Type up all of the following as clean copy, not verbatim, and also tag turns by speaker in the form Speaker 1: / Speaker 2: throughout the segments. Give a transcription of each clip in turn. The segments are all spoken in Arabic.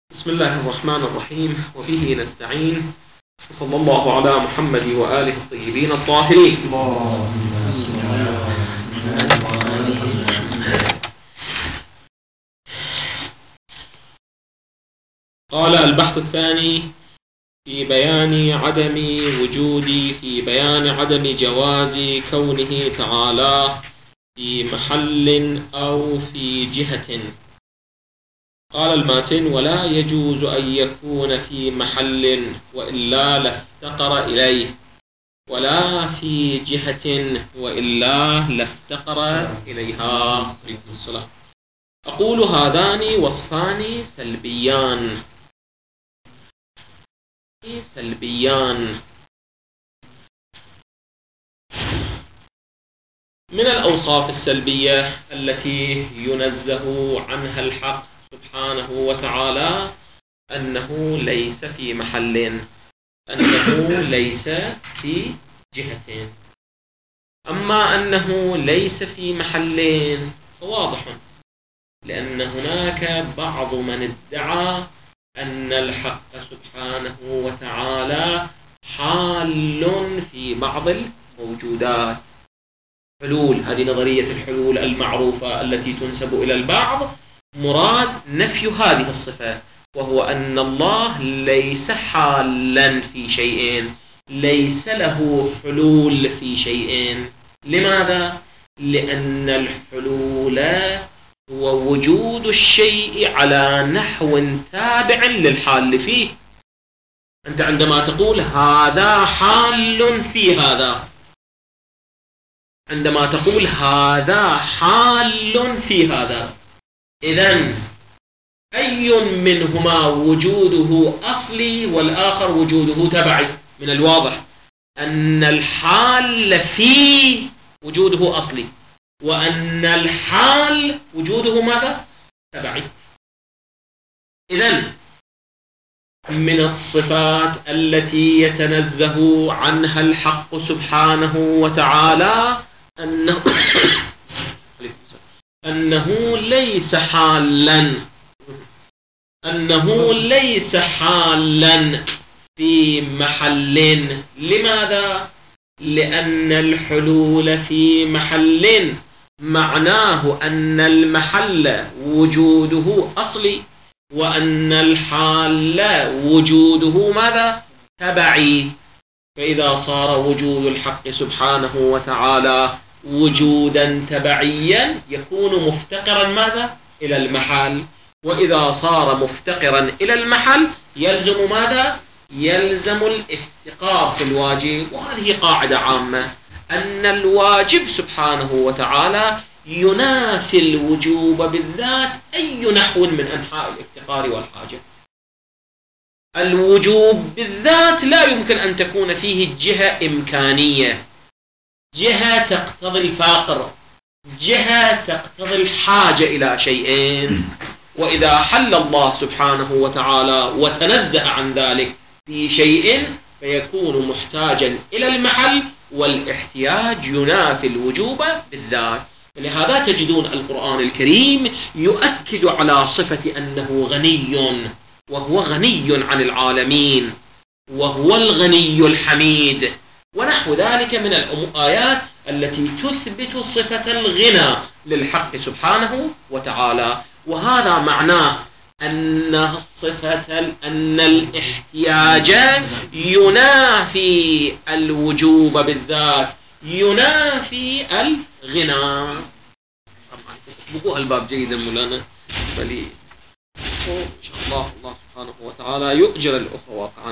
Speaker 1: بسم الله الرحمن الرحيم وبه نستعين صلى الله على محمد وآله الطيبين الطاهرين. قال البحث الثاني في بيان عدم جواز كونه تعالى في محل أو في جهة. قال الماتن: ولا يجوز أن يكون في محل وإلا لافتقر إليه، ولا في جهة وإلا لافتقر إليها. عليكم السلام. أقول هذان وصفان سلبيان من الأوصاف السلبية التي ينزه عنها الحق سبحانه وتعالى أنه ليس في محل، أنه ليس في جهة. أما أنه ليس في محلين فواضح، لأن هناك بعض من ادعى أن الحق سبحانه وتعالى حال في بعض الموجودات. حلول، هذه نظرية الحلول المعروفة التي تنسب إلى البعض، مراد نفي هذه الصفة، وهو أن الله ليس حالا في شيء، ليس له حلول في شيء. لماذا؟ لأن الحلول هو وجود الشيء على نحو تابع للحال فيه. أنت عندما تقول هذا حال في هذا، عندما تقول هذا حال في هذا، إذن أي منهما وجوده أصلي والآخر وجوده تبعي؟ من الواضح أن الحال في وجوده أصلي، وأن الحال وجوده ماذا؟ تبعي. إذن من الصفات التي يتنزه عنها الحق سبحانه وتعالى أنه ليس حالا في محل. لماذا؟ لأن الحلول في محل معناه أن المحل وجوده أصلي، وأن الحال وجوده ماذا؟ تبعي. فإذا صار وجود الحق سبحانه وتعالى وجودا تبعيا يكون مفتقرا ماذا؟ إلى المحل. وإذا صار مفتقرا إلى المحل يلزم ماذا؟ يلزم الافتقار في الواجب. وهذه قاعدة عامة، أن الواجب سبحانه وتعالى ينافي الوجوب بالذات أي نحو من أنحاء الافتقار والحاجة. الوجوب بالذات لا يمكن أن تكون فيه جهة إمكانية، جهة تقتضي الفقر، جهة تقتضي الحاجة إلى شيئين. وإذا حل الله سبحانه وتعالى وتنزه عن ذلك في شيء فيكون محتاجا إلى المحل، والاحتياج ينافي الوجوب بالذات. لهذا تجدون القرآن الكريم يؤكد على صفة أنه غني، وهو غني عن العالمين، وهو الغني الحميد، ونحو ذلك من الآيات التي تثبت صفة الغنى للحق سبحانه وتعالى. وهذا معناه أن الاحتياج ينافي الوجوب بالذات، ينافي الغنى. بقوا الباب جيدا مولانا، بلي إن شاء الله سبحانه وتعالى يؤجر الأخوة واقعا.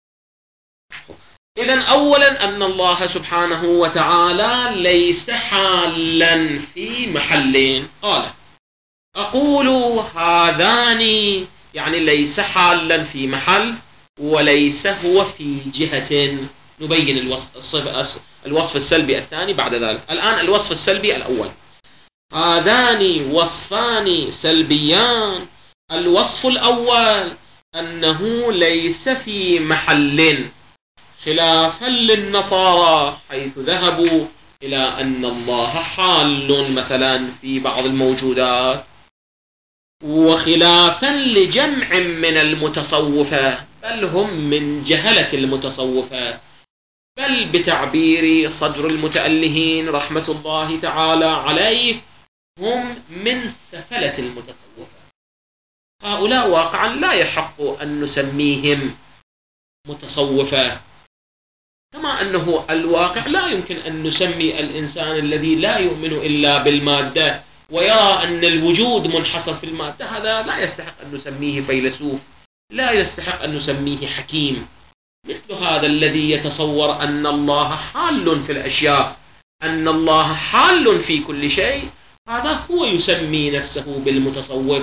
Speaker 1: إذن أولا أن الله سبحانه وتعالى ليس حالا في محلين. قال: أقول هذان، يعني ليس حالا في محل وليس هو في جهة. نبين الوصف السلبي الثاني بعد ذلك. الآن الوصف السلبي الأول. هذان وصفان سلبيان. الوصف الأول أنه ليس في محل، خلافا للنصارى حيث ذهبوا إلى أن الله حال مثلا في بعض الموجودات. وخلافا لجمع من المتصوفة، بل هم من جهلة المتصوفة، بل بتعبير صدر المتألهين رحمة الله تعالى عليه هم من سفلة المتصوفة. هؤلاء واقعا لا يحق أن نسميهم متصوفة، كما أنه الواقع لا يمكن أن نسمي الإنسان الذي لا يؤمن إلا بالمادة ويرى أن الوجود منحصر في المادة، هذا لا يستحق أن نسميه فيلسوف، لا يستحق أن نسميه حكيم. مثل هذا الذي يتصور أن الله حال في الأشياء، أن الله حال في كل شيء، هذا هو يسمي نفسه بالمتصوف.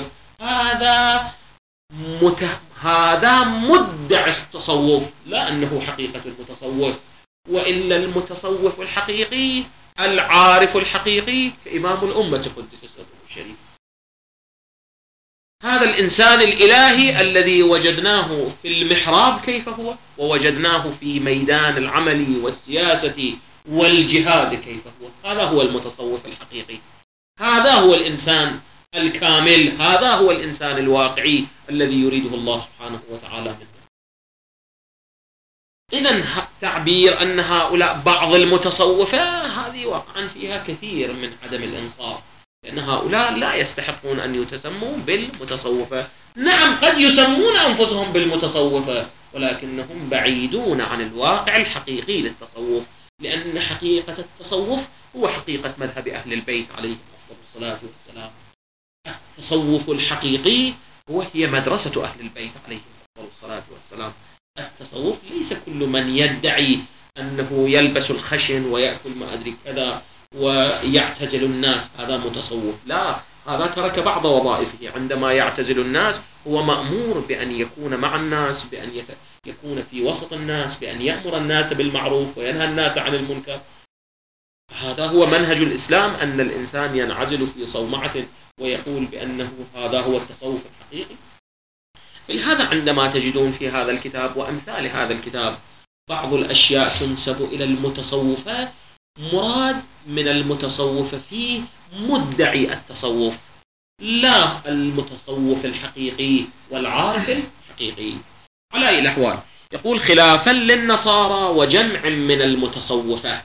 Speaker 1: هذا مدعي التصوف، لا أنه حقيقة المتصوف. وإلا المتصوف الحقيقي العارف الحقيقي كإمام الأمة قدس سره الشريف، هذا الإنسان الإلهي الذي وجدناه في المحراب كيف هو، ووجدناه في ميدان العمل والسياسة والجهاد كيف هو. هذا هو المتصوف الحقيقي، هذا هو الإنسان الكامل، هذا هو الإنسان الواقعي الذي يريده الله سبحانه وتعالى منه. إذن تعبير أن هؤلاء بعض المتصوفة هذه واقعا فيها كثير من عدم الإنصاف، لأن هؤلاء لا يستحقون أن يتسموا بالمتصوفة. نعم قد يسمون أنفسهم بالمتصوفة، ولكنهم بعيدون عن الواقع الحقيقي للتصوف، لأن حقيقة التصوف هو حقيقة مذهب أهل البيت عليهم أفضل الصلاة والسلام. التصوف الحقيقي هي مدرسة أهل البيت عليهم أفضل الصلاة والسلام. التصوف ليس كل من يدعي أنه يلبس الخشن ويأكل ما أدري كذا ويعتزل الناس هذا متصوف، لا، هذا ترك بعض وظائفه. عندما يعتزل الناس هو مأمور بأن يكون مع الناس، بأن يكون في وسط الناس، بأن يأمر الناس بالمعروف وينهى الناس عن المنكر. هذا هو منهج الإسلام، أن الإنسان ينعزل في صومعة ويقول بأنه هذا هو التصوف الحقيقي. لهذا عندما تجدون في هذا الكتاب وأمثال هذا الكتاب بعض الأشياء تنسب إلى المتصوفة، مراد من المتصوف فيه مدعي التصوف، لا المتصوف الحقيقي والعارف الحقيقي. على أي الأحوال يقول خلافا للنصارى وجمع من المتصوفة.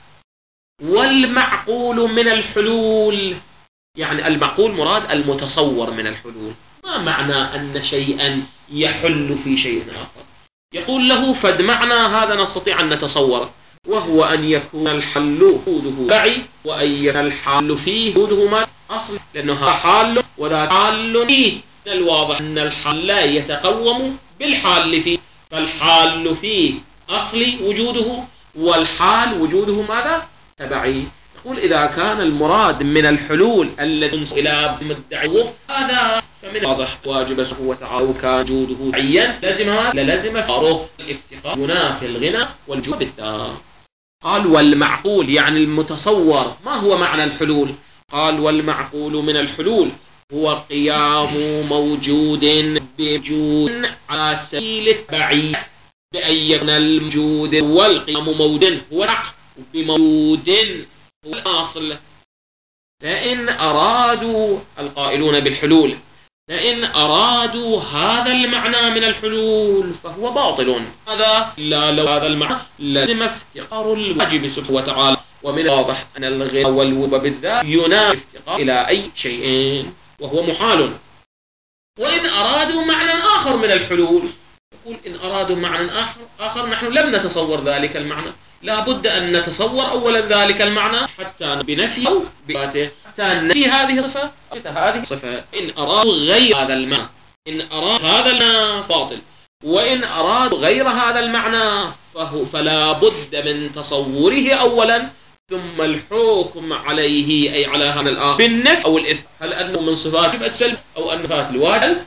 Speaker 1: والمعقول من الحلول، يعني المعقول مراد المتصور من الحلول. ما معنى أن شيئا يحل في شيء آخر؟ يقول له فد معنى هذا نستطيع أن نتصوره، وهو أن يكون الحل وجوده بعي، وأن يكون الحال فيه وجوده ما أصل، لأنه حال وذا حال فيه. الواضح أن الحال لا يتقوم بالحال فيه، فالحال فيه أصلي وجوده، والحال وجوده ماذا؟ تبعي. يقول إذا كان المراد من الحلول الذي ينصب إلى مدعي هذا فمن واضح واجب سبحانه وتعالى وكان وجوده عيا للزم فاروق الافتقار ينافي الغنى والجود بالدار. قال والمعقول يعني المتصور. ما هو معنى الحلول؟ قال والمعقول من الحلول هو قيام موجود بوجود على سبيل التبعية، بأن يكون الموجود والقيام موجود هو بموجود هو الأصل. فإن أرادوا القائلون بالحلول، فإن أرادوا هذا المعنى من الحلول فهو باطل. هذا لا لو هذا المعنى لازم افتقار الواجب سبحانه وتعالى، ومن الواضح أن الغنى والوجوب بالذات ينافي افتقار إلى أي شيء وهو محال. وإن أرادوا معنى آخر من الحلول، يقول إن أرادوا معنى آخر نحن لم نتصور ذلك المعنى، لا بد أن نتصور أولا ذلك المعنى حتى بنفي أو بذاته، حتى نفي هذه الصفة هذه الصفة. إن أرادوا غير هذا المعنى، إن أراد هذا المعنى باطل، وإن أرادوا غير هذا المعنى فلا بد من تصوره أولا ثم الحكم عليه، أي على هذا الآخر بالنفي أو الإثبات، هل أنه من صفات السلب أو أن صفات الواجب.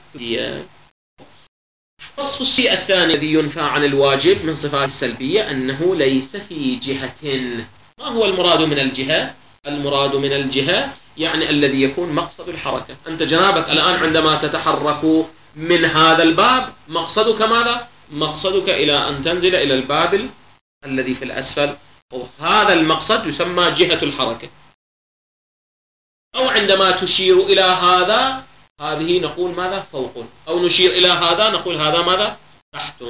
Speaker 1: وصف الشيء الثاني الذي ينفى عن الواجب من صفات السلبية أنه ليس في جهة. ما هو المراد من الجهة؟ المراد من الجهة يعني الذي يكون مقصد الحركة. أنت جنابك الآن عندما تتحرك من هذا الباب مقصدك ماذا؟ مقصدك إلى أن تنزل إلى الباب الذي في الأسفل، وهذا المقصد يسمى جهة الحركة. أو عندما تشير إلى هذا هذه نقول ماذا؟ فوق. أو نشير إلى هذا نقول هذا ماذا؟ تحت.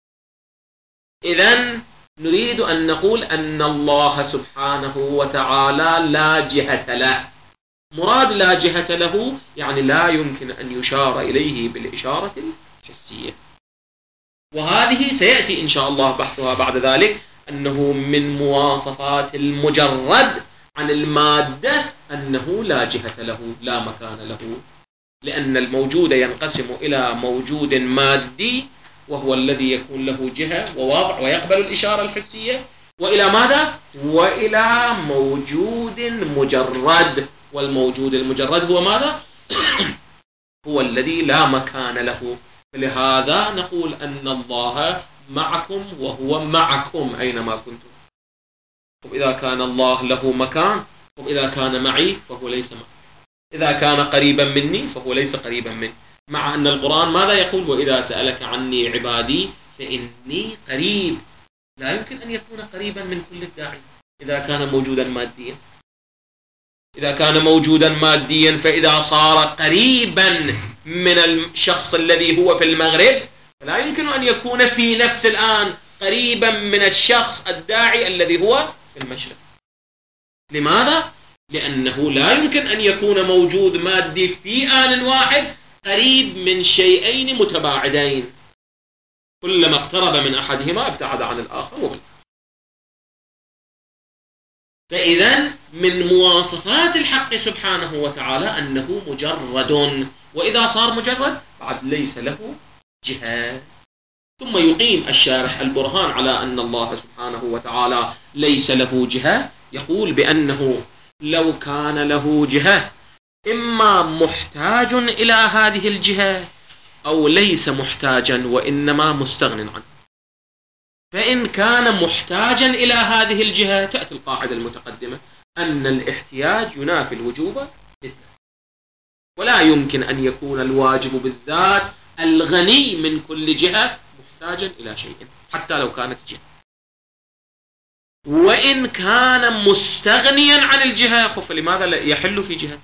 Speaker 1: إذن نريد أن نقول أن الله سبحانه وتعالى لا جهة له. مراد لا جهة له يعني لا يمكن أن يشار إليه بالإشارة الحسية. وهذه سيأتي إن شاء الله بحثها بعد ذلك، أنه من مواصفات المجرد عن المادة أنه لا جهة له، لا مكان له، لأن الموجود ينقسم إلى موجود مادي وهو الذي يكون له جهة وواضع ويقبل الإشارة الحسية، وإلى ماذا؟ وإلى موجود مجرد. والموجود المجرد هو ماذا؟ هو الذي لا مكان له. لهذا نقول أن الله معكم وهو معكم أينما كنتم. وإذا كان الله له مكان، وإذا كان معي فهو ليس معي، إذا كان قريبا مني فهو ليس قريبا مني. مع أن القرآن ماذا يقول؟ وإذا سألك عني عبادي فإني قريب. لا يمكن أن يكون قريبا من كل الداعين إذا كان موجودا ماديا. إذا كان موجودا ماديا فإذا صار قريبا من الشخص الذي هو في المغرب فلا يمكن أن يكون في نفس الآن قريبا من الشخص الداعي الذي هو في المشرق. لماذا؟ لأنه لا يمكن أن يكون موجود مادي في آن واحد قريب من شيئين متباعدين، كلما اقترب من أحدهما ابتعد عن الآخر. فإذا من مواصفات الحق سبحانه وتعالى أنه مجرد، وإذا صار مجرد بعد ليس له جهة. ثم يقيم الشارح البرهان على أن الله سبحانه وتعالى ليس له جهة، يقول بأنه لو كان له جهة إما محتاج إلى هذه الجهة أو ليس محتاجا وإنما مستغن عنه. فإن كان محتاجا إلى هذه الجهة تأتي القاعدة المتقدمة أن الاحتياج ينافي الوجوب بالذات، ولا يمكن أن يكون الواجب بالذات الغني من كل جهة محتاجا إلى شيء حتى لو كانت جهة. وإن كان مستغنيا عن الجهة فلماذا يحل في جهة؟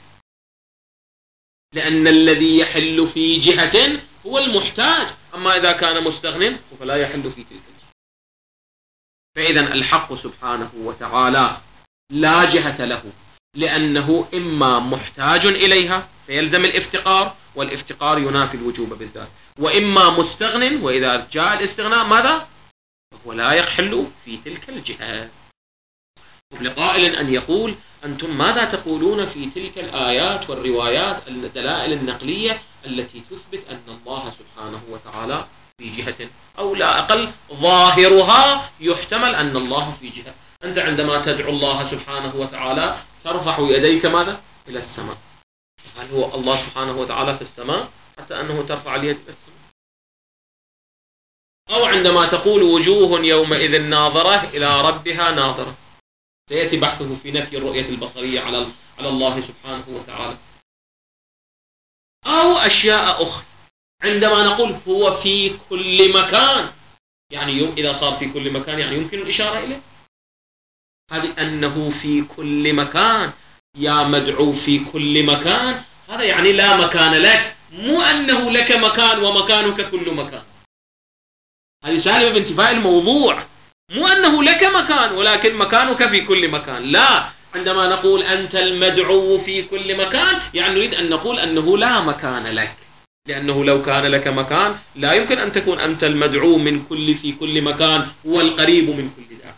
Speaker 1: لأن الذي يحل في جهة هو المحتاج، أما إذا كان مستغن فلا يحل في تلك الجهة. فإذا الحق سبحانه وتعالى لا جهة له لأنه إما محتاج إليها فيلزم الافتقار، والافتقار ينافي الوجوب بالذات، وإما مستغن، وإذا جاء الاستغناء ماذا؟ فهو لا يحل في تلك الجهة. لقائل أن يقول أنتم ماذا تقولون في تلك الآيات والروايات الدلائل النقلية التي تثبت أن الله سبحانه وتعالى في جهة، أو لا أقل ظاهرها يحتمل أن الله في جهة. أنت عندما تدعو الله سبحانه وتعالى ترفع يديك ماذا؟ إلى السماء. هل هو الله سبحانه وتعالى في السماء حتى أنه ترفع اليد إلى السماء؟ أو عندما تقول وجوه يومئذ ناظرة إلى ربها ناظرة، سيأتي بحثه في نفي الرؤية البصرية على الله سبحانه وتعالى. أو أشياء أخرى عندما نقول هو في كل مكان، يعني إذا صار في كل مكان يعني يمكن الإشارة إليه. هذه أنه في كل مكان، يا مدعو في كل مكان، هذا يعني لا مكان لك، مو أنه لك مكان ومكانك كل مكان. هذه سالبة بانتفاء الموضوع، مو أنه لك مكان ولكن مكانك في كل مكان. لا، عندما نقول أنت المدعو في كل مكان يعني نريد أن نقول أنه لا مكان لك، لأنه لو كان لك مكان لا يمكن أن تكون أنت المدعو في كل مكان والقريب من كل ذاك.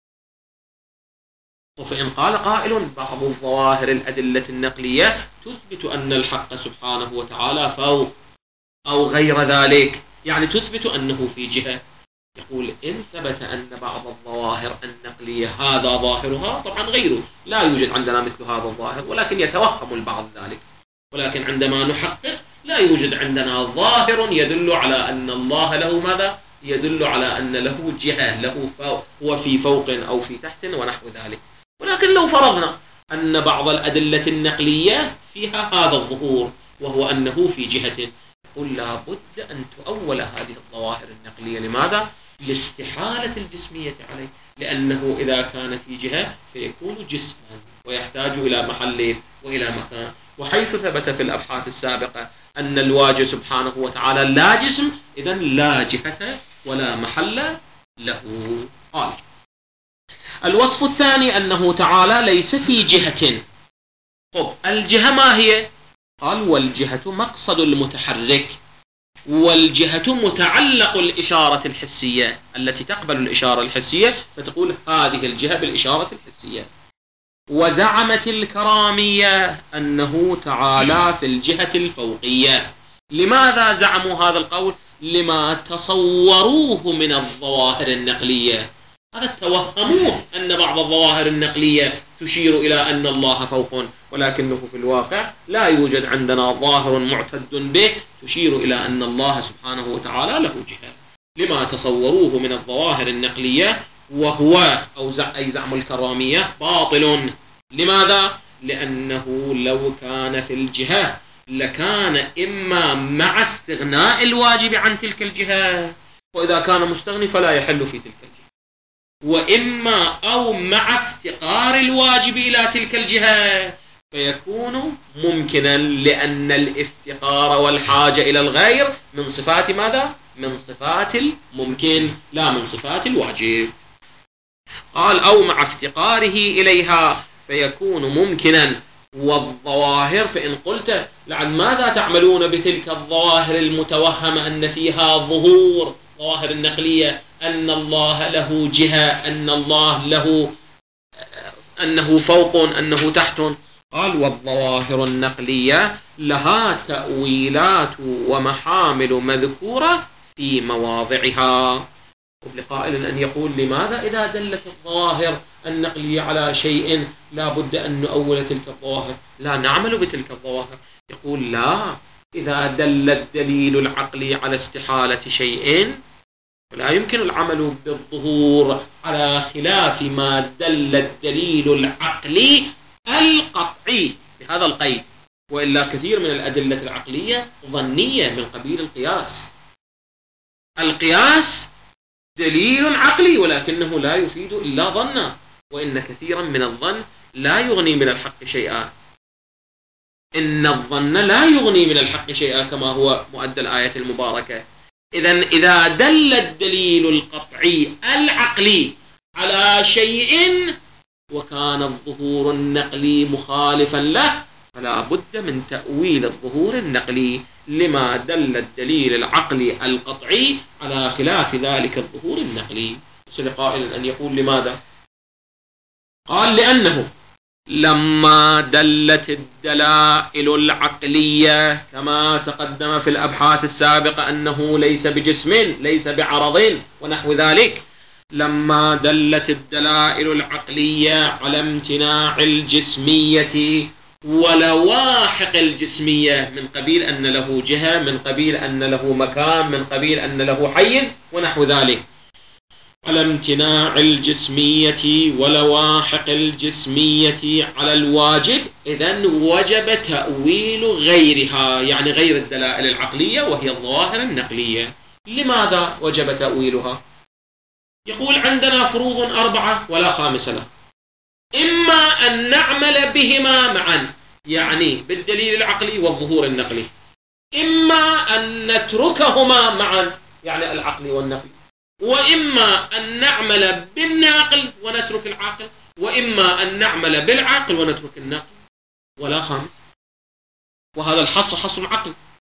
Speaker 1: وفإن قال قائل بعض الظواهر الأدلة النقلية تثبت أن الحق سبحانه وتعالى فوق أو غير ذلك، يعني تثبت أنه في جهة، يقول إن ثبت أن بعض الظواهر النقلية هذا ظاهرها، طبعا غيره لا يوجد عندنا مثل هذا الظاهر ولكن يتوهم البعض ذلك، ولكن عندما نحقق لا يوجد عندنا ظاهر يدل على أن الله له ماذا؟ يدل على أن له جهة، له هو في فوق أو في تحت ونحو ذلك. ولكن لو فرضنا أن بعض الأدلة النقلية فيها هذا الظهور وهو أنه في جهة، يقول لا بد أن تؤول هذه الظواهر النقلية. لماذا؟ لاستحالة الجسمية عليه، لأنه إذا كان في جهة فيكون جسما ويحتاج إلى محل وإلى مكان، وحيث ثبت في الأبحاث السابقة أن الواجب سبحانه وتعالى لا جسم، إذن لا جهة ولا محل له. قال الوصف الثاني أنه تعالى ليس في جهة. طب الجهة ما هي؟ قال والجهة مقصد المتحرك، والجهة متعلق الإشارة الحسية التي تقبل الإشارة الحسية، فتقول هذه الجهة بالإشارة الحسية. وزعمت الكرامية أنه تعالى في الجهة الفوقية. لماذا زعموا هذا القول؟ لما تصوروه من الظواهر النقلية. هذا توهموه أن بعض الظواهر النقلية تشير إلى أن الله فوق، ولكنه في الواقع لا يوجد عندنا ظاهر معتد به تشير إلى أن الله سبحانه وتعالى له جهة، لما تصوروه من الظواهر النقلية، وهو أي زعم الكرامية باطل. لماذا؟ لأنه لو كان في الجهة لكان إما مع استغناء الواجب عن تلك الجهة، وإذا كان مستغني فلا يحل في تلك الجهة، وإما أو مع افتقار الواجب إلى تلك الجهة فيكون ممكنا، لأن الافتقار والحاجة إلى الغير من صفات ماذا؟ من صفات الممكن لا من صفات الواجب. قال أو مع افتقاره إليها فيكون ممكنا. والظواهر فإن قلت لعن ماذا تعملون بتلك الظواهر المتوهمة أن فيها ظهور، ظواهر النقلية أن الله له جهة، أن الله له أنه فوق، أنه تحت. قال والظواهر النقلية لها تأويلات ومحامل مذكورة في مواضعها. لقائل أن يقول لماذا إذا دلت الظواهر النقلية على شيء لا بد أن نؤول تلك الظواهر، لا نعمل بتلك الظواهر؟ يقول لا، إذا دل الدليل العقلي على استحالة شيء فلا يمكن العمل بالظهور، على خلاف ما دل الدليل العقلي القطعي بهذا القيد. وإلا كثير من الأدلة العقلية ظنية من قبيل القياس. القياس دليل عقلي ولكنه لا يفيد إلا ظنا، وإن كثيرا من الظن لا يغني من الحق شيئا. إن الظن لا يغني من الحق شيئا كما هو مؤدى الآية المباركة. إذن إذا دل الدليل القطعي العقلي على شيء وكان الظهور النقلي مخالفا له فلا بد من تأويل الظهور النقلي لما دل الدليل العقلي القطعي على خلاف ذلك الظهور النقلي. قائل أن يقول لماذا؟ قال لأنه لما دلت الدلائل العقلية كما تقدم في الأبحاث السابقة أنه ليس بجسم ليس بعرض ونحو ذلك، لما دلت الدلائل العقلية على امتناع الجسمية ولواحق الجسمية من قبيل أن له جهة، من قبيل أن له مكان، من قبيل أن له حيز ونحو ذلك، على امتناع الجسمية ولواحق الجسمية على الواجب، إذن وجب تأويل غيرها، يعني غير الدلائل العقلية وهي الظواهر النقلية. لماذا وجب تأويلها؟ يقول عندنا فروض 4 ولا خامس له، إما أن نعمل بهما معا يعني بالدليل العقلي والظهور النقلي، إما أن نتركهما معا يعني العقلي والنقلي، وإما أن نعمل بالناقل ونترك العاقل، وإما أن نعمل بالعاقل ونترك الناقل، ولا خامس. وهذا الحصر حصر عقل.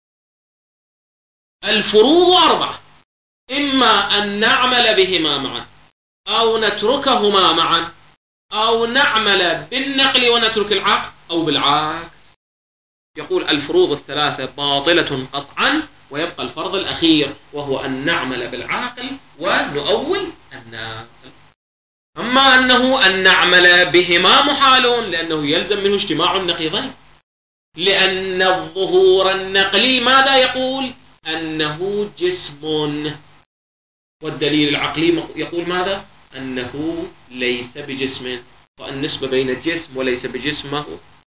Speaker 1: الفروض 4، إما أن نعمل بهما معا أو نتركهما معا أو نعمل بالنقل ونترك العقل أو بالعكس. يقول الفروض 3 باطلة قطعا، ويبقى الفرض الأخير وهو أن نعمل بالعاقل ونؤول الناقل. أما أن نعمل بهما محال، لأنه يلزم منه اجتماع النقيضين، لأن الظهور النقلي ماذا يقول؟ أنه جسم، والدليل العقلي يقول ماذا؟ أنه ليس بجسم. والنسبة بين الجسم وليس بجسمه،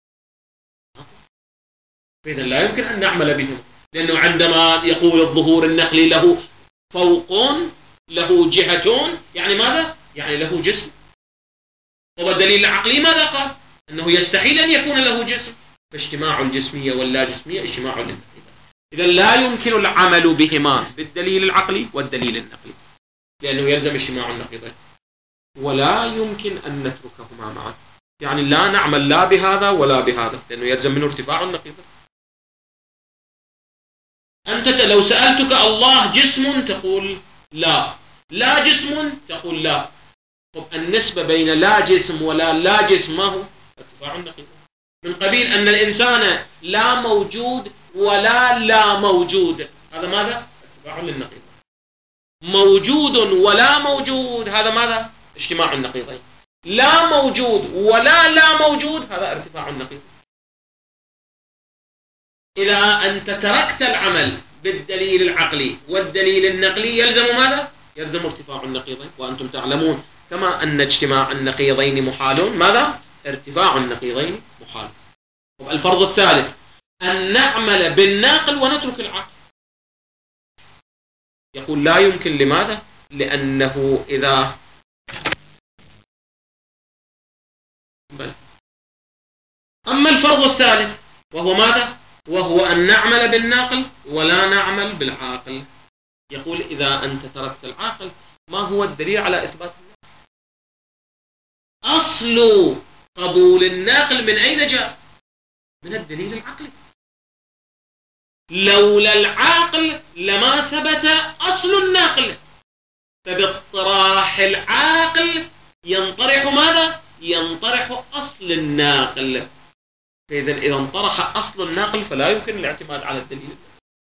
Speaker 1: فإذا لا يمكن أن نعمل بهم، لأنه عندما يقول الظهور النقلي له فوق له جهة يعني ماذا؟ يعني له جسم. والدليل العقلي ماذا قال؟ أنه يستحيل أن يكون له جسم، فاجتماع الجسمية واللا جسمية اجتماع للنقيضين. إذا لا يمكن العمل بهما بالدليل العقلي والدليل النقلي، لأنه يلزم اجتماع النقيضين، ولا يمكن أن نتركهما معا، يعني لا نعمل لا بهذا ولا بهذا، لأنه يلزم منه ارتفاع النقيضين. أنت لو سألتك الله جسم تقول لا، لا جسم تقول لا. طب النسبة بين لا جسم ولا لا جسم ما هو؟ ارتفاع النقيضين، من قبيل أن الإنسان لا موجود ولا لا موجود، هذا ماذا؟ ارتفاع للنقيضين. موجود ولا موجود، هذا ماذا؟ اجتماع النقيضين. لا موجود ولا لا موجود، هذا ارتفاع النقيضين. إذا أنت تركت العمل بالدليل العقلي والدليل النقلي يلزم ماذا؟ يلزم ارتفاع النقيضين، وأنتم تعلمون كما أن اجتماع النقيضين محال، ماذا؟ ارتفاع النقيضين محال. الفرض الثالث أن نعمل بالناقل ونترك العقل. يقول لا يمكن، لماذا؟ لأنه إذا أما الفرض الثالث وهو ماذا؟ وهو أن نعمل بالناقل ولا نعمل بالعاقل. يقول إذا أنت تركت العاقل ما هو الدليل على إثبات الناقل؟ أصل قبول الناقل من أين جاء؟ من الدليل العقلي. لولا العاقل لما ثبت أصل الناقل، فباطراح العاقل ينطرح ماذا؟ ينطرح أصل الناقل. فإذا انطرح أصل الناقل فلا يمكن الاعتماد على الدليل.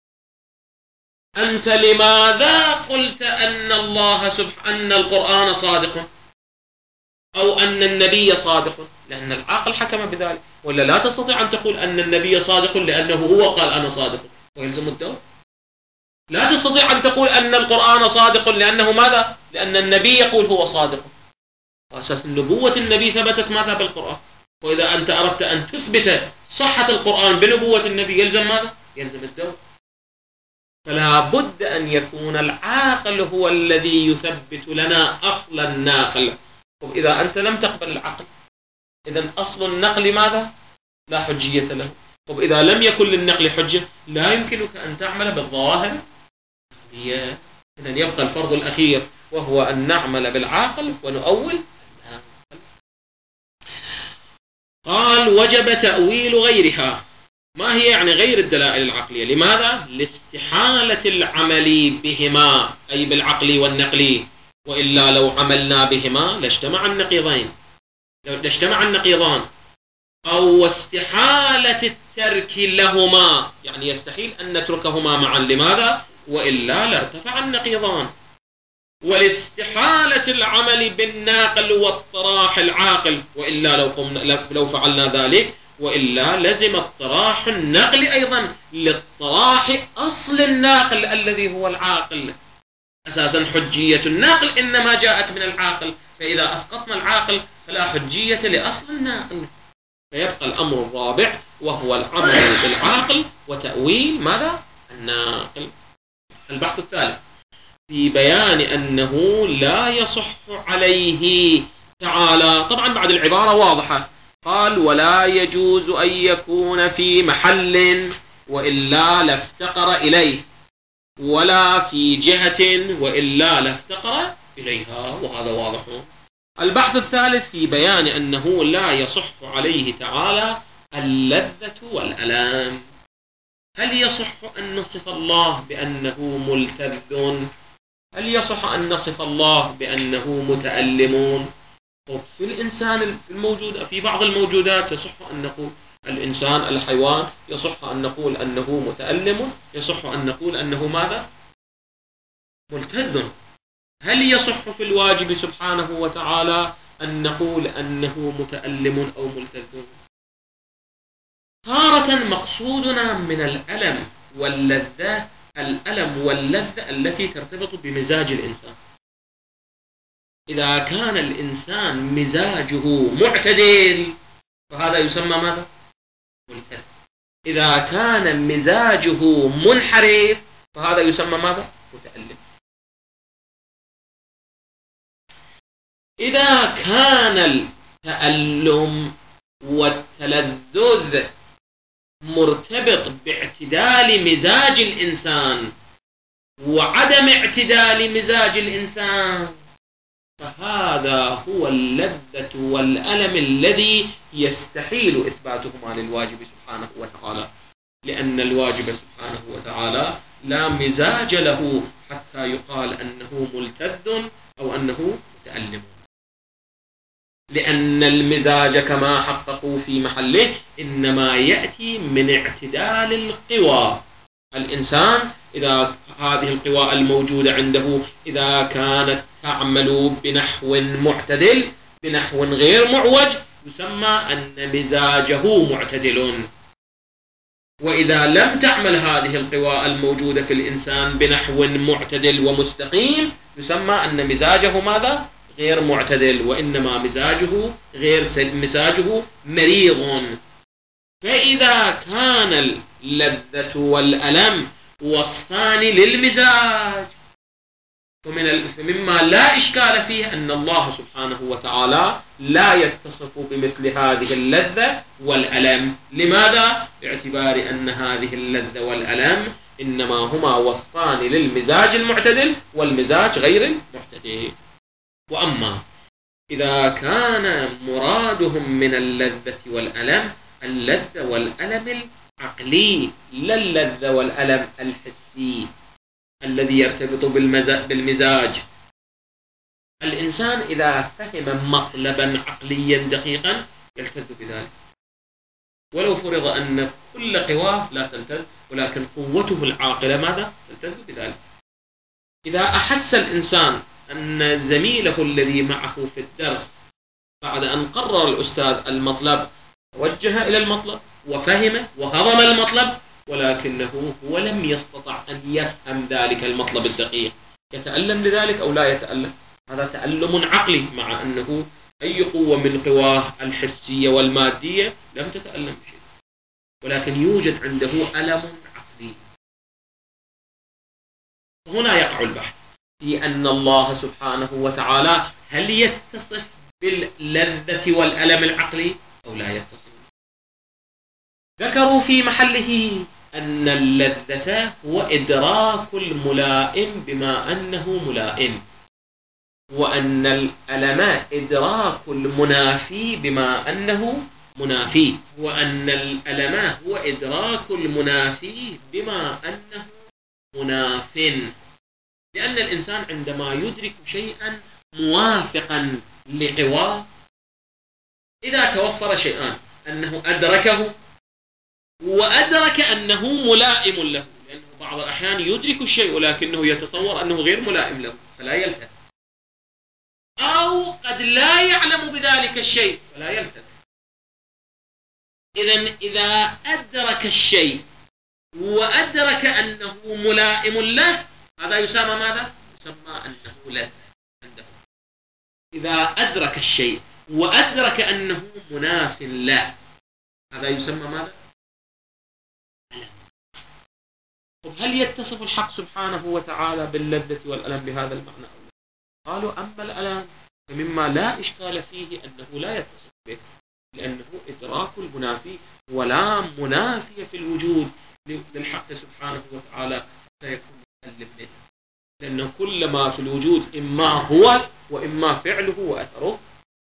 Speaker 1: أنت لماذا قلت أن أن القرآن صادق أو أن النبي صادق؟ لأن العاقل حكم بذلك. ولا لا تستطيع أن تقول أن النبي صادق لأنه هو قال أنا صادق ويلزم الدور. لا تستطيع أن تقول أن القرآن صادق لأنه ماذا؟ لأن النبي يقول هو صادق. أساس نبوة النبي ثبتت ماذا؟ بالقرآن. وإذا أنت أردت أن تثبت صحة القرآن بنبوة النبي يلزم ماذا؟ يلزم الدور. فلا بد أن يكون العاقل هو الذي يثبت لنا أصل الناقل. إذا أنت لم تقبل العقل إذن أصل النقل ماذا؟ لا حجية له. إذا لم يكن للنقل حجة لا يمكنك أن تعمل بالظواهر. إذن يبقى الفرض الأخير وهو أن نعمل بالعاقل ونؤول. قال وجب تأويل غيرها. ما هي يعني غير الدلائل العقلية؟ لماذا؟ لاستحالة العمل بهما، أي بالعقل والنقل، وإلا لو عملنا بهما لاجتمع النقيضان، أو استحالة الترك لهما، يعني يستحيل أن نتركهما معا. لماذا؟ وإلا لارتفع النقيضان. ولاستحالة العمل بالناقل واطراح العاقل، وإلا لو فعلنا ذلك وإلا لزم اطراح النقل أيضا لاطراح أصل الناقل الذي هو العاقل. أساسا حجية الناقل إنما جاءت من العاقل، فإذا أسقطنا العاقل فلا حجية لأصل الناقل. فيبقى الأمر الرابع وهو العمل بالعاقل وتأويل ماذا؟ الناقل. البحث الثالث في بيان أنه لا يصح عليه تعالى. طبعا بعد العبارة واضحة، قال ولا يجوز أن يكون في محل وإلا لافتقر إليه، ولا في جهة وإلا لافتقر إليها، وهذا واضح. البحث الثالث في بيان أنه لا يصح عليه تعالى اللذة والألام. هل يصح أن نصف الله بأنه ملتذ؟ هل يصح أن نصف الله بأنه متألم؟ في الإنسان الموجود في بعض الموجودات يصح أن نقول الإنسان الحيوان يصح أن نقول أنه متألم، يصح أن نقول أنه ماذا؟ ملتذ. هل يصح في الواجب سبحانه وتعالى أن نقول أنه متألم أو ملتذ؟ تارة مقصودنا من الألم واللذة الألم واللذة التي ترتبط بمزاج الإنسان. إذا كان الإنسان مزاجه معتدل فهذا يسمى ماذا؟ ملتذ. إذا كان مزاجه منحرف فهذا يسمى ماذا؟ متألم. إذا كان التألم والتلذذ مرتبط باعتدال مزاج الإنسان وعدم اعتدال مزاج الإنسان، فهذا هو اللذة والألم الذي يستحيل إثباتهما للواجب سبحانه وتعالى، لأن الواجب سبحانه وتعالى لا مزاج له حتى يقال أنه ملتذ أو أنه متألم، لأن المزاج كما حققوا في محله إنما يأتي من اعتدال القوى. الإنسان إذا هذه القوى الموجودة عنده إذا كانت تعمل بنحو معتدل بنحو غير معوج يسمى أن مزاجه معتدل، وإذا لم تعمل هذه القوى الموجودة في الإنسان بنحو معتدل ومستقيم يسمى أن مزاجه ماذا؟ غير معتدل، وإنما مزاجه مريض. فإذا كان اللذة والألم وصفان للمزاج فمما لا إشكال فيه أن الله سبحانه وتعالى لا يتصف بمثل هذه اللذة والألم. لماذا؟ باعتبار أن هذه اللذة والألم إنما هما وصفان للمزاج المعتدل والمزاج غير المعتدل. وأما إذا كان مرادهم من اللذة والألم اللذة والألم العقلي لا اللذة والألم الحسي الذي يرتبط بالمزاج، الإنسان إذا فهم مطلبا عقليا دقيقا يلتذ بذلك، ولو فرض أن كل قواه لا تلتذ ولكن قوته العاقلة ماذا؟ تلتذ بذلك. إذا أحس الإنسان أن زميله الذي معه في الدرس بعد أن قرر الأستاذ المطلب توجه إلى المطلب وفهمه وهضم المطلب، ولكنه هو لم يستطع أن يفهم ذلك المطلب الدقيق، يتألم لذلك أو لا يتألم؟ هذا تألم عقلي، مع أنه أي قوة من قواه الحسية والمادية لم تتألم بشيء، ولكن يوجد عنده ألم عقلي. هنا يقع البحث في أن الله سبحانه وتعالى هل يتصف باللذة والألم العقلي أو لا يتصف؟ ذكروا في محله أن اللذة هو إدراك الملائم بما أنه ملائم، وأن الألم إدراك المنافي بما أنه منافي، وأن الألم هو إدراك المنافي بما أنه مناف. لأن الإنسان عندما يدرك شيئا موافقا لقواه، إذا توفر شيئان أنه أدركه وأدرك أنه ملائم له، لأنه بعض الأحيان يدرك الشيء ولكنه يتصور أنه غير ملائم له فلا يلتفت، أو قد لا يعلم بذلك الشيء فلا يلتفت. إذا أدرك الشيء وأدرك أنه ملائم له هذا يسمى ماذا؟ يسمى أنه لذة عنده. إذا أدرك الشيء وأدرك أنه مناف له هذا يسمى ماذا؟ ألم. هل يتصف الحق سبحانه وتعالى باللذة والألم بهذا المعنى أو لا؟ قالوا أما الألم فمما لا إشكال فيه أنه لا يتصف به، لأنه إدراك المنافي، ولا منافي في الوجود للحق سبحانه وتعالى حتى يكون متألم به، لأن كل ما في الوجود إما هو وإما فعله وأثره.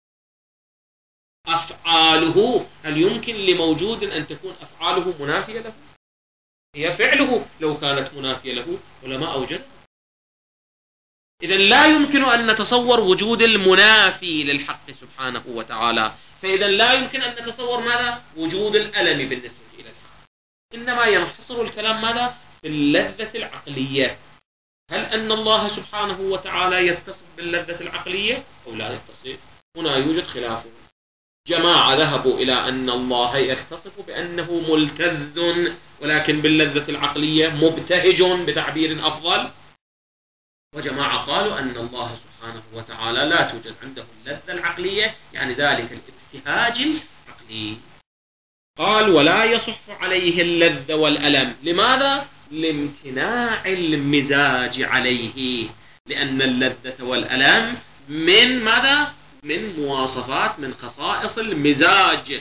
Speaker 1: أفعاله هل يمكن لموجود أن تكون أفعاله منافية له؟ هي فعله لو كانت منافية له ولما أوجده. إذن لا يمكن أن نتصور وجود المنافي للحق سبحانه وتعالى، فإذا لا يمكن أن نتصور ماذا؟ وجود الألم بالنسبة إلى الحق. إنما ينحصر الكلام ماذا؟ في اللذة العقلية. هل أن الله سبحانه وتعالى يتصف باللذة العقلية أو لا يتصف؟ هنا يوجد خلاف. جماعة ذهبوا إلى أن الله يتصف بأنه ملتذ ولكن باللذة العقلية مبتهج بتعبير أفضل، وجماعة قالوا أن الله سبحانه وتعالى لا توجد عنده اللذة العقلية، يعني ذلك الابتهاج العقلي. قال ولا يصح عليه اللذة والألم. لماذا؟ لامتناع المزاج عليه، لأن اللذة والألم من ماذا؟ من مواصفات، من خصائص المزاج،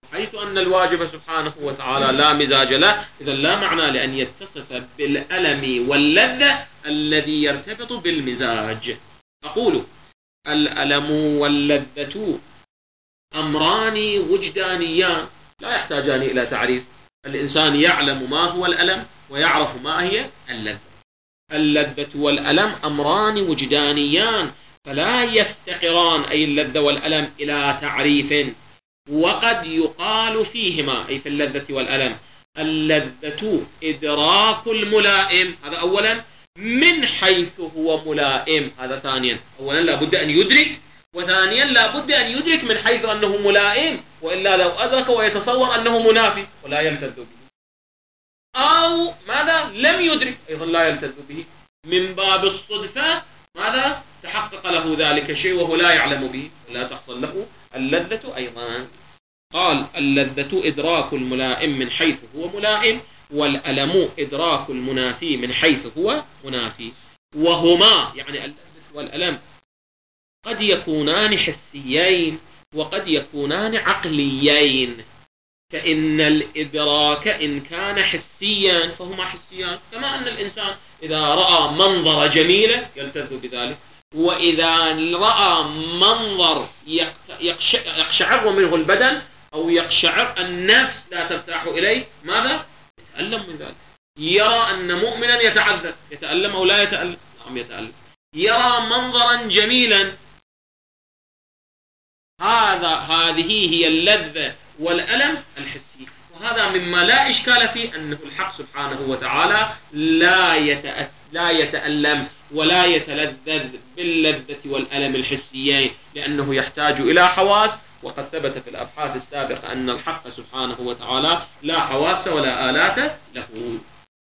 Speaker 1: حيث أن الواجب سبحانه وتعالى لا مزاج له، إذا لا معنى لأن يتصف بالألم واللذة الذي يرتبط بالمزاج. أقول الألم واللذة أمران وجدانيان لا يحتاجان إلى تعريف. الإنسان يعلم ما هو الألم ويعرف ما هي اللذة. اللذة والألم أمران وجدانيان فلا يفتقران، أي اللذة والألم، إلى تعريف. وقد يقال فيهما، أي في اللذة والألم، اللذة إدراك الملائم، هذا أولا، من حيث هو ملائم، هذا ثانيا. أولا لا بد أن يدرك، وثانيا لا بد أن يدرك من حيث أنه ملائم، وإلا لو أدرك ويتصور أنه منافي ولا يلتذ به، أو ماذا لم يدرك أيضا لا يلتذ به، من باب الصدفة ماذا تحقق له ذلك الشيء وهو لا يعلم به ولا تحصل له اللذة أيضا. قال اللذة إدراك الملائم من حيث هو ملائم، والألم إدراك المنافي من حيث هو منافي. وهما يعني اللذة والألم قد يكونان حسيين وقد يكونان عقليين. فإن الإدراك إن كان حسيا فهما حسيان، كما أن الإنسان إذا رأى منظر جميلة يلتذ بذلك، وإذا رأى منظر يقشعر منه البدن أو يقشعر النفس لا ترتاح إليه، ماذا؟ يتألم من ذلك. يرى أن مؤمنا يتعذب، يتألم أو لا يتألم؟ نعم يتألم. يرى منظرا جميلا، هذه هي اللذة والألم الحسي. وهذا مما لا إشكال فيه، أنه الحق سبحانه وتعالى لا يتألم ولا يتلذذ باللذة والألم الحسيين، لأنه يحتاج إلى حواس. وقد ثبت في الأبحاث السابقة أن الحق سبحانه وتعالى لا حواس ولا آلات له.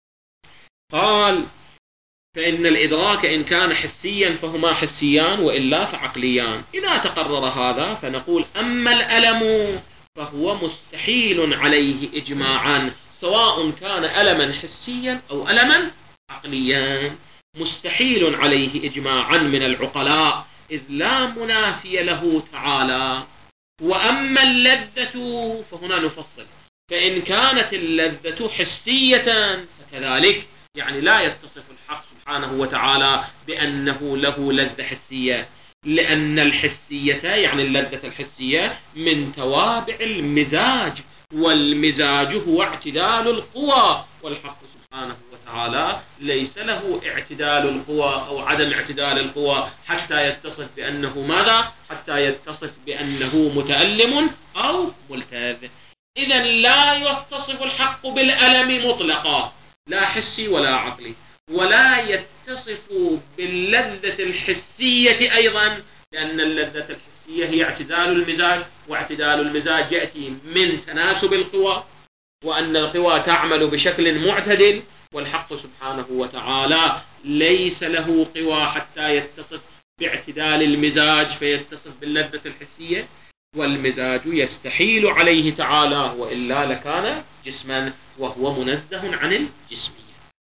Speaker 1: قال فإن الإدراك إن كان حسيا فهما حسيان وإلا فعقليان. إذا تقرر هذا فنقول أما الألم فهو مستحيل عليه إجماعا، سواء كان ألما حسيا أو ألما عقليا، مستحيل عليه إجماعا من العقلاء، إذ لا منافي له تعالى. وأما اللذة فهنا نفصل، فإن كانت اللذة حسية فكذلك، يعني لا يتصف الحق سبحانه وتعالى بأنه له لذة حسية، لأن الحسية يعني اللذة الحسية من توابع المزاج، والمزاج هو اعتدال القوى، والحق سبحانه وتعالى ليس له اعتدال القوى أو عدم اعتدال القوى حتى يتصف بأنه ماذا؟ حتى يتصف بأنه متألم أو ملتذ. إذن لا يتصف الحق بالألم مطلقا، لا حسي ولا عقلي، ولا يتصف باللذة الحسية أيضا، لأن اللذة الحسية هي اعتدال المزاج، واعتدال المزاج يأتي من تناسب القوى، وأن القوى تعمل بشكل معتدل، والحق سبحانه وتعالى ليس له قوى حتى يتصف باعتدال المزاج فيتصف باللذة الحسية، والمزاج يستحيل عليه تعالى، وإلا لكان جسما وهو منزه عن الجسمية.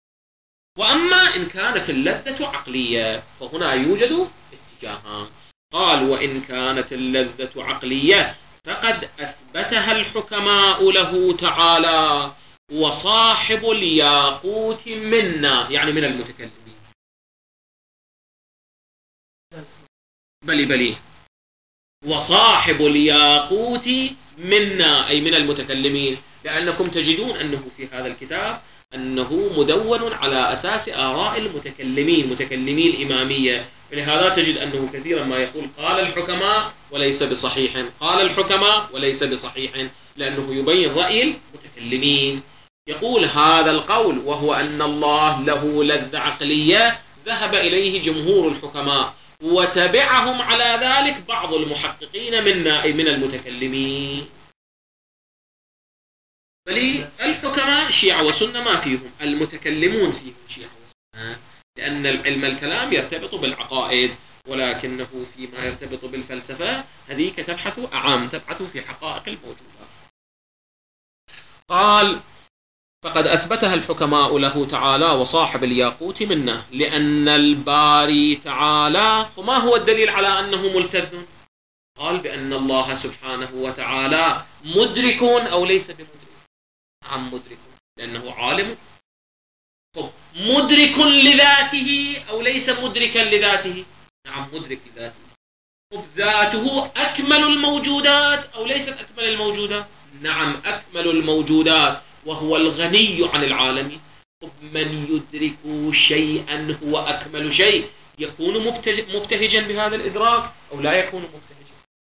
Speaker 1: وأما إن كانت اللذة عقلية فهنا يوجد اتجاهان. قال وإن كانت اللذة عقلية فقد أثبتها الحكماء له تعالى، وصاحب الياقوت منا، يعني من المتكلمين. بلي وصاحب الياقوت منا، أي من المتكلمين، لأنكم تجدون أنه في هذا الكتاب أنه مدون على أساس آراء المتكلمين، متكلمي الإمامية، ولهذا تجد أنه كثيرا ما يقول قال الحكماء وليس بصحيح، قال الحكماء وليس بصحيح، لأنه يبين رأي المتكلمين. يقول هذا القول وهو أن الله له لذة عقلية ذهب إليه جمهور الحكماء، وتبعهم على ذلك بعض المحققين منا، أي من المتكلمين. بل الحكماء شيعة وسنة ما فيهم، المتكلمون فيهم شيعة وسنة، لأن علم الكلام يرتبط بالعقائد، ولكنه فيما يرتبط بالفلسفة هذيك تبحث أعام، تبحث في حقائق الموجودة. قال فقد أثبتها الحكماء له تعالى وصاحب الياقوت منا، لأن الباري تعالى، وما هو الدليل على أنه ملتذ؟ قال بأن الله سبحانه وتعالى مدرك أو ليس بمدرك؟ نعم مدرك، لأنه عالم. طب مدرك لذاته أو ليس مدركا لذاته؟ نعم مدرك لذاته. طب ذاته أكمل الموجودات أو ليست أكمل الموجودات؟ نعم أكمل الموجودات، وهو الغني عن العالمين. طب من يدرك شيئا هو أكمل شيء يكون مبتهجا بهذا الإدراك أو لا يكون مبتهجا؟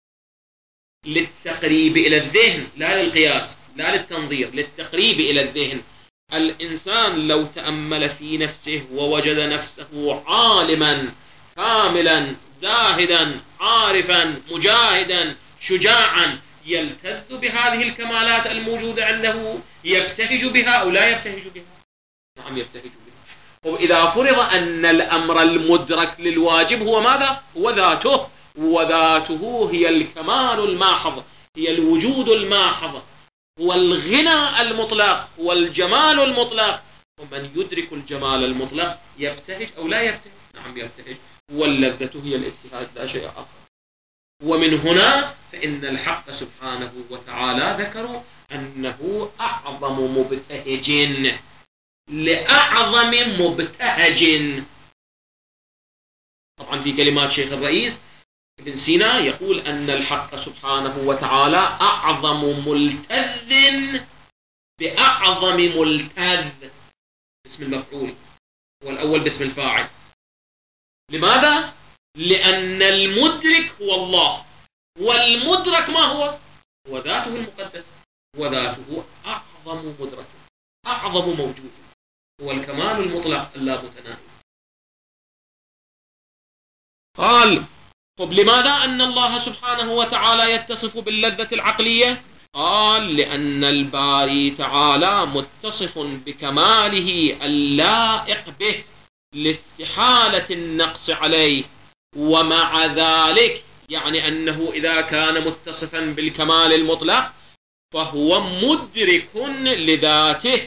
Speaker 1: للتقريب إلى الذهن لا للقياس، لا للتنظير، للتقريب إلى الذهن. الإنسان لو تأمل في نفسه ووجد نفسه عالما كاملا زاهدا عارفا مجاهدا شجاعا، يلتذ بهذه الكمالات الموجودة عنده، يبتهج بها أو لا يبتهج بها؟ نعم يبتهج بها. وإذا فرض أن الأمر المدرك للواجب هو ماذا؟ هو ذاته، وذاته هي الكمال الماحظ، هي الوجود الماحظ، هو الغنى المطلق، هو الجمال المطلق. ومن يدرك الجمال المطلق يبتهج أو لا يبتهج؟ نعم يبتهج. واللذة هي الابتهاج لا شيء آخر. ومن هنا فإن الحق سبحانه وتعالى ذكروا أنه أعظم مبتهج، لأعظم مبتهج. طبعا في كلمات شيخ الرئيس ابن سينا يقول أن الحق سبحانه وتعالى أعظم ملتذ بأعظم ملتذ، باسم المفعول والأول باسم الفاعل. لماذا؟ لأن المدرك هو الله، والمدرك ما هو؟ هو ذاته المقدسة، وذاته أعظم مدرك، أعظم موجود، هو الكمال المطلق اللا متناهي. قال طب لماذا أن الله سبحانه وتعالى يتصف باللذة العقلية؟ قال لأن الباري تعالى متصف بكماله اللائق به لاستحالة النقص عليه، ومع ذلك يعني أنه إذا كان متصفا بالكمال المطلق فهو مدرك لذاته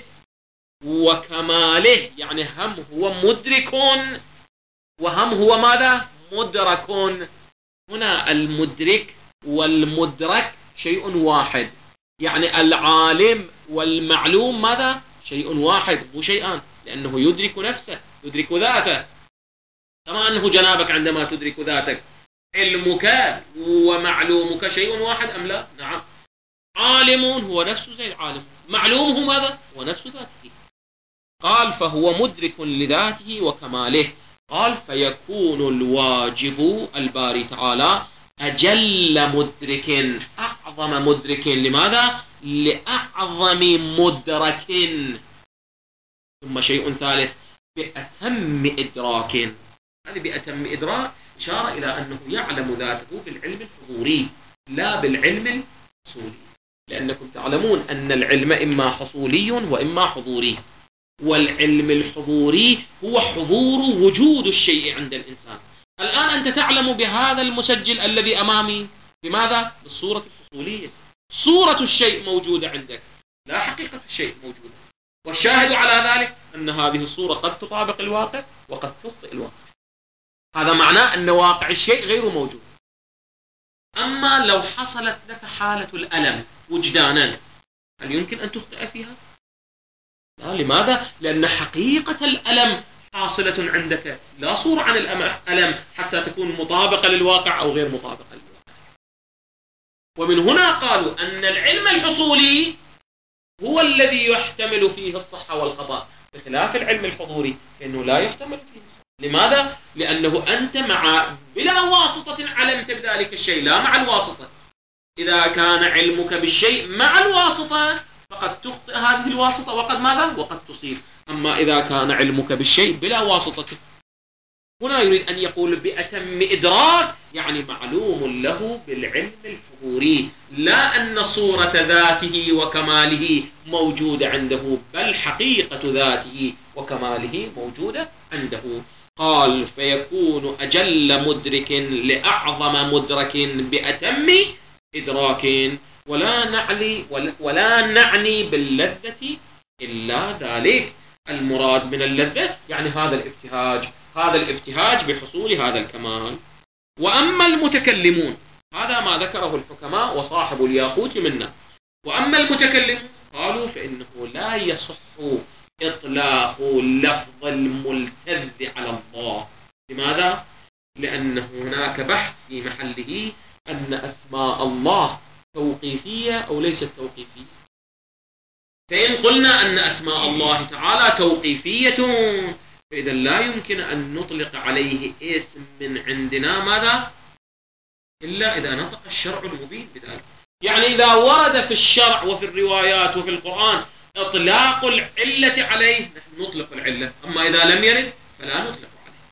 Speaker 1: وكماله، يعني هم هو مدرك وهم هو ماذا؟ مدرك. هنا المدرك والمدرك شيء واحد، يعني العالم والمعلوم ماذا؟ شيء واحد مو شيئان، لأنه يدرك نفسه، يدرك ذاته، كما أنه جنابك عندما تدرك ذاتك. علمك ومعلومك شيء واحد أم لا؟ نعم. عالم هو نفسه زي العالم، معلومه ماذا؟ هو نفس ذاته. قال فهو مدرك لذاته وكماله. قال فيكون الواجب الباري تعالى أجل مدرك، أعظم مدرك. لماذا؟ لأعظم مدرك. ثم شيء ثالث بأتم إدراك. هذه بأتم إدراك إشارة إلى أنه يعلم ذاته بالعلم الحضوري لا بالعلم الحصولي، لأنكم تعلمون أن العلم إما حصولي وإما حضوري، والعلم الحضوري هو حضور وجود الشيء عند الإنسان. الآن أنت تعلم بهذا المسجل الذي أمامي بماذا؟ بالصورة الحصولية، صورة الشيء موجودة عندك لا حقيقة الشيء موجودة، والشاهد على ذلك أن هذه الصورة قد تطابق الواقع وقد تخطئ الواقع. هذا معناه أن واقع الشيء غير موجود. أما لو حصلت لك حالة الألم وجدانا، هل يمكن أن تخطئ فيها؟ لا. لماذا؟ لأن حقيقة الألم حاصلة عندك، لا صورة عن الألم حتى تكون مطابقة للواقع أو غير مطابقة للواقع. ومن هنا قالوا أن العلم الحصولي هو الذي يحتمل فيه الصحة والخطأ، بخلاف العلم الحضوري فإنه لا يحتمل فيه الصحة. لماذا؟ لأنه أنت بلا واسطة علمت بذلك الشيء، لا مع الواسطة. إذا كان علمك بالشيء مع الواسطة فقد تخطئ هذه الواسطة وقد ماذا؟ وقد تصيب. أما إذا كان علمك بالشيء بلا واسطة، هنا يريد أن يقول بأتم إدراك، يعني معلوم له بالعلم الحضوري، لا أن صورة ذاته وكماله موجودة عنده، بل حقيقة ذاته وكماله موجودة عنده. قال فيكون أجل مدرك لأعظم مدرك بأتم إدراك، ولا نعني باللذة إلا ذلك. المراد من اللذة يعني هذا الابتهاج بحصول هذا الكمال. وأما المتكلمون، هذا ما ذكره الحكماء وصاحب الياقوت منا. وأما المتكلم قالوا فإنه لا يصح إطلاق لفظ الملتذ على الله. لماذا؟ لأن هناك بحث في محله أن أسماء الله توقيفية أو ليست توقيفية. فإن قلنا أن أسماء الله تعالى توقيفية فإذا لا يمكن أن نطلق عليه اسم من عندنا ماذا؟ إلا إذا نطق الشرع المبين بذلك. يعني إذا ورد في الشرع وفي الروايات وفي القرآن إطلاق العلة عليه نحن نطلق العلة، أما إذا لم يرد فلا نطلق عليه.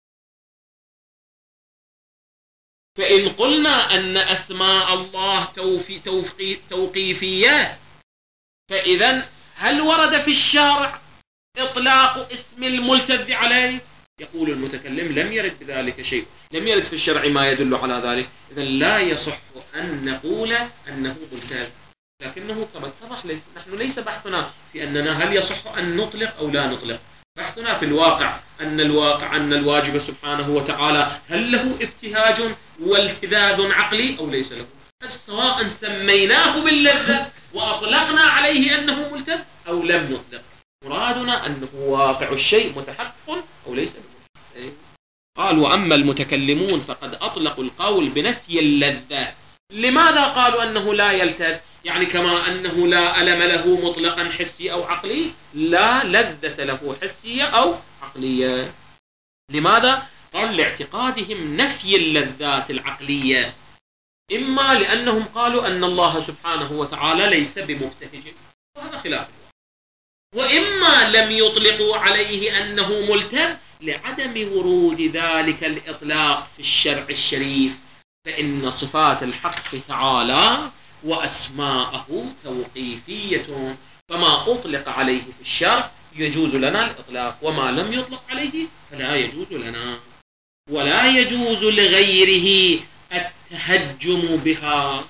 Speaker 1: فإن قلنا أن أسماء الله توقيفية فإذا هل ورد في الشرع إطلاق اسم الملتذ عليه؟ يقول المتكلم لم يرد بذلك شيء، لم يرد في الشرع ما يدل على ذلك، إذا لا يصح أن نقول أنه ملتذ. لكنه كما اتضح نحن ليس بحثنا في أننا هل يصح أن نطلق أو لا نطلق، بحثنا في الواقع أن الواجب سبحانه وتعالى هل له ابتهاج والتذاذ عقلي أو ليس له، سواء سميناه باللذة وأطلقنا عليه أنه ملتذ أو لم نطلق، مرادنا أنه واقع الشيء متحقق أو ليس بمتحقق. قال وأما المتكلمون فقد أطلقوا القول بنفي اللذة. لماذا قالوا أنه لا يلتذ؟ يعني كما أنه لا ألم له مطلقا حسي أو عقلي، لا لذة له حسية أو عقلية. لماذا؟ قال لاعتقادهم نفي اللذات العقلية، إما لأنهم قالوا أن الله سبحانه وتعالى ليس بمبتهج وهذا خلاف، وإما لم يطلقوا عليه أنه ملتذ لعدم ورود ذلك الإطلاق في الشرع الشريف، فإن صفات الحق تعالى وأسماءه توقيفية، فما أطلق عليه في الشرع يجوز لنا الإطلاق، وما لم يطلق عليه فلا يجوز لنا. ولا يجوز لغيره التهجم بها.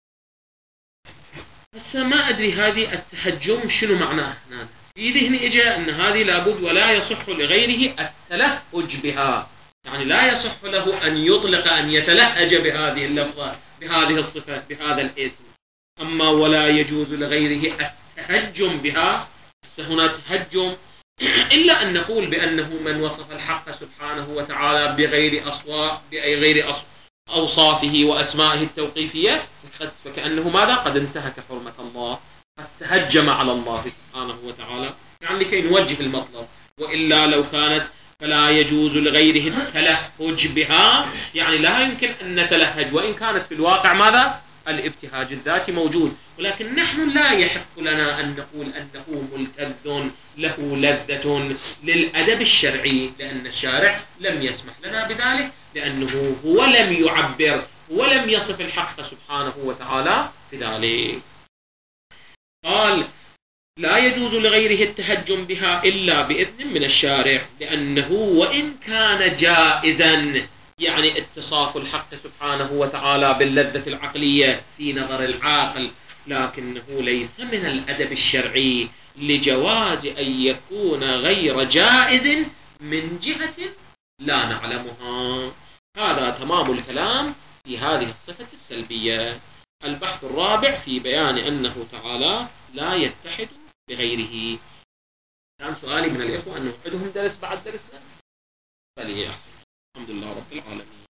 Speaker 1: هسه ما أدري هذه التهجم شنو معناه. في ذهني إجا أن هذه لابد ولا يصح لغيره التلهج بها، يعني لا يصح له أن يطلق أن يتلهج بهذه اللفظة بهذه الصفة بهذا الاسم. أما ولا يجوز لغيره التهجم بها، هنا تهجم إلا أن نقول بأنه من وصف الحق سبحانه وتعالى بغير أوصافه وأسمائه التوقيفية فكأنه ماذا؟ قد انتهك حرمة الله، قد تهجم على الله سبحانه وتعالى، يعني لكي نوجه المطلب. وإلا لو كانت فلا يجوز لغيره التلهج بها، يعني لا يمكن أن نتلهج، وإن كانت في الواقع ماذا؟ الابتهاج الذاتي موجود، ولكن نحن لا يحق لنا أن نقول أنه ملتذ له لذة للأدب الشرعي، لأن الشارع لم يسمح لنا بذلك، لأنه هو لم يعبر ولم يصف الحق سبحانه وتعالى بذلك. قال لا يجوز لغيره التهجم بها إلا بإذن من الشارع، لأنه وإن كان جائزا، يعني اتصاف الحق سبحانه وتعالى باللذة العقلية في نظر العاقل، لكنه ليس من الأدب الشرعي لجواز أن يكون غير جائز من جهة لا نعلمها. هذا تمام الكلام في هذه الصفة السلبية. البحث الرابع في بيان أنه تعالى لا يتحد بغيره. كان سؤالي من الإخوة أن نوعدهم درس بعد درسنا، فليه أحسن. الحمد لله رب العالمين.